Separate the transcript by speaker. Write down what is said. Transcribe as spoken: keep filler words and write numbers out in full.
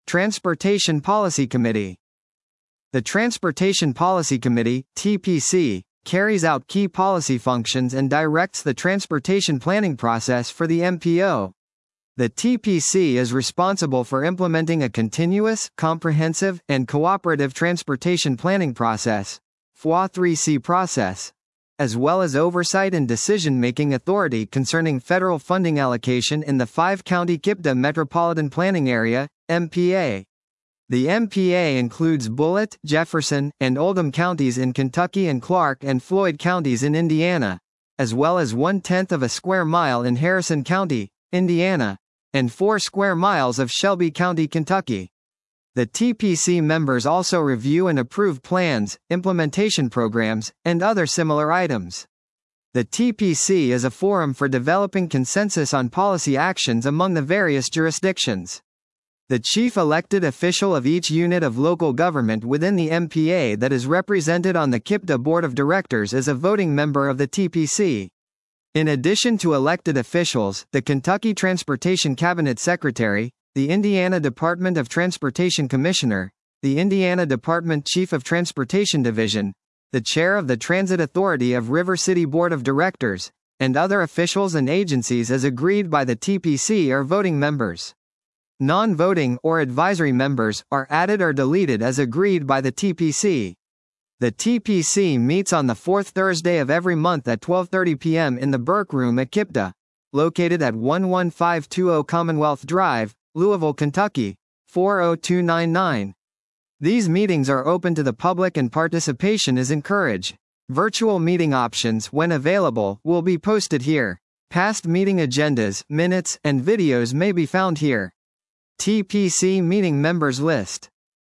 Speaker 1: Transportation Policy Committee. The Transportation Policy Committee, T P C, carries out key policy functions and directs the transportation planning process for the M P O. The T P C is responsible for implementing a continuous, comprehensive, and cooperative transportation planning process, F W A three C process, as well as oversight and decision-making authority concerning federal funding allocation in the five-county KIPDA Metropolitan Planning Area, M P A. The M P A includes Bullitt, Jefferson, and Oldham counties in Kentucky and Clark and Floyd counties in Indiana, as well as one-tenth of a square mile in Harrison County, Indiana, and four square miles of Shelby County, Kentucky. The T P C members also review and approve plans, implementation programs, and other similar items. The T P C is a forum for developing consensus on policy actions among the various jurisdictions. The chief elected official of each unit of local government within the M P A that is represented on the KIPDA Board of Directors is a voting member of the T P C. In addition to elected officials, the Kentucky Transportation Cabinet Secretary, the Indiana Department of Transportation Commissioner, the Indiana Department Chief of Transportation Division, the Chair of the Transit Authority of River City Board of Directors, and other officials and agencies as agreed by the T P C are voting members. Non-voting or advisory members are added or deleted as agreed by the T P C. The T P C meets on the fourth Thursday of every month at twelve thirty p m in the Burke Room at KIPDA, located at one one five two zero Commonwealth Drive, Louisville, Kentucky, four oh two nine nine. These meetings are open to the public and participation is encouraged. Virtual meeting options, when available, will be posted here. Past meeting agendas, minutes, and videos may be found here. T P C meeting members list.